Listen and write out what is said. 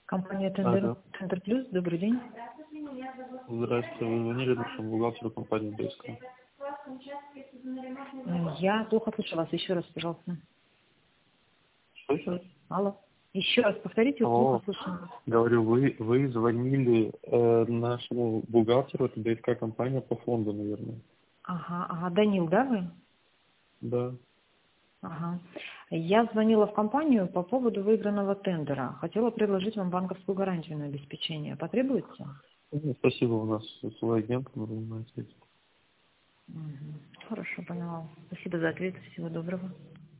Компания Алло. Тендер Плюс, добрый день. Здравствуйте, вы звонили нашему бухгалтеру компании БСК. Я плохо слышу вас. Еще раз, пожалуйста. Что еще? Алло. Еще раз повторите, Алло. плохо слышу вас. Говорю, вы звонили нашему бухгалтеру, это БСК компания по фонду, наверное. Ага, Данил, да, вы? Да. Ага. Я звонила в компанию по поводу выигранного тендера. Хотела предложить вам банковскую гарантию на обеспечение. Потребуется? Спасибо, у нас свой агент, он занимается этим. Хорошо, поняла. Спасибо за ответ. Всего доброго.